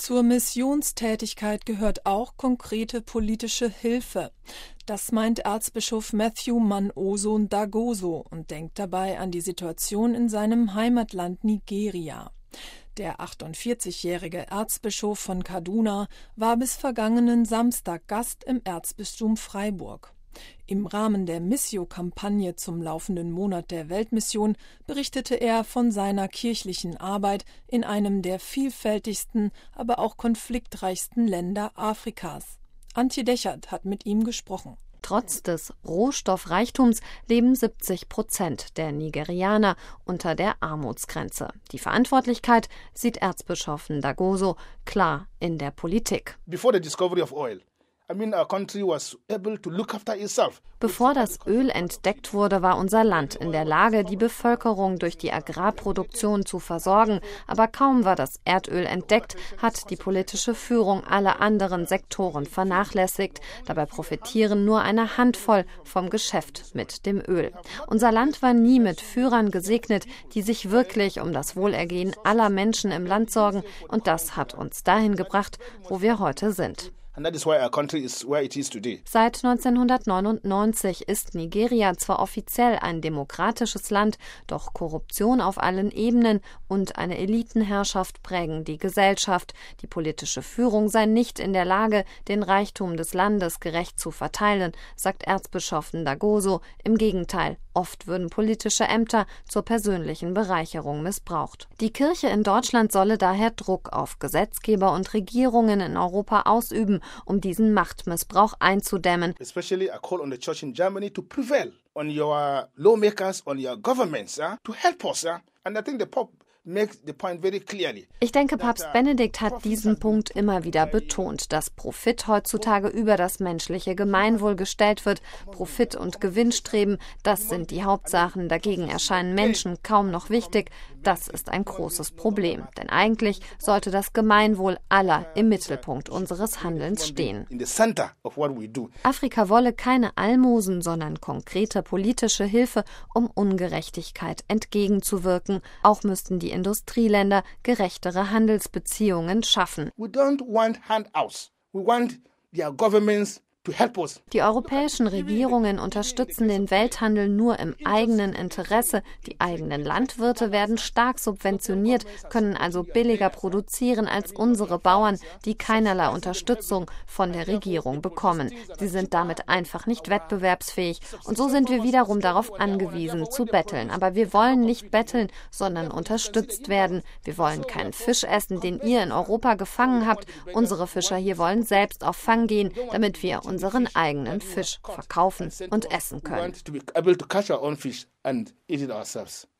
Zur Missionstätigkeit gehört auch konkrete politische Hilfe. Das meint Erzbischof Matthew Manoso Ndagoso und denkt dabei an die Situation in seinem Heimatland Nigeria. Der 48-jährige Erzbischof von Kaduna war bis vergangenen Samstag Gast im Erzbistum Freiburg. Im Rahmen der Missio-Kampagne zum laufenden Monat der Weltmission berichtete er von seiner kirchlichen Arbeit in einem der vielfältigsten, aber auch konfliktreichsten Länder Afrikas. Antje Dechert hat mit ihm gesprochen. Trotz des Rohstoffreichtums leben 70% der Nigerianer unter der Armutsgrenze. Die Verantwortlichkeit sieht Erzbischof Ndagoso klar in der Politik. Bevor das Öl entdeckt wurde, war unser Land in der Lage, die Bevölkerung durch die Agrarproduktion zu versorgen. Aber kaum war das Erdöl entdeckt, hat die politische Führung alle anderen Sektoren vernachlässigt. Dabei profitieren nur eine Handvoll vom Geschäft mit dem Öl. Unser Land war nie mit Führern gesegnet, die sich wirklich um das Wohlergehen aller Menschen im Land sorgen. Und das hat uns dahin gebracht, wo wir heute sind. Seit 1999 ist Nigeria zwar offiziell ein demokratisches Land, doch Korruption auf allen Ebenen und eine Elitenherrschaft prägen die Gesellschaft. Die politische Führung sei nicht in der Lage, den Reichtum des Landes gerecht zu verteilen, sagt Erzbischof Ndagoso. Im Gegenteil, oft würden politische Ämter zur persönlichen Bereicherung missbraucht. Die Kirche in Deutschland solle daher Druck auf Gesetzgeber und Regierungen in Europa ausüben, um diesen Machtmissbrauch einzudämmen. Especially I call on the church in Germany to prevail on your lawmakers, on your governments, to help us. And I think the Pope makes the point very clearly. Ich denke, Papst Benedikt hat diesen Punkt immer wieder betont, dass Profit heutzutage über das menschliche Gemeinwohl gestellt wird. Profit und Gewinnstreben, das sind die Hauptsachen. Dagegen erscheinen Menschen kaum noch wichtig. Das ist ein großes Problem. Denn eigentlich sollte das Gemeinwohl aller im Mittelpunkt unseres Handelns stehen. Afrika wolle keine Almosen, sondern konkrete politische Hilfe, um Ungerechtigkeit entgegenzuwirken. Auch müssten die Industrieländer gerechtere Handelsbeziehungen schaffen. We don't want handouts. We want their governments to help us. Die europäischen Regierungen unterstützen den Welthandel nur im eigenen Interesse. Die eigenen Landwirte werden stark subventioniert, können also billiger produzieren als unsere Bauern, die keinerlei Unterstützung von der Regierung bekommen. Sie sind damit einfach nicht wettbewerbsfähig. Und so sind wir wiederum darauf angewiesen, zu betteln. Aber wir wollen nicht betteln, sondern unterstützt werden. Wir wollen keinen Fisch essen, den ihr in Europa gefangen habt. Unsere Fischer hier wollen selbst auf Fang gehen, damit wir unseren eigenen Fisch verkaufen und essen können.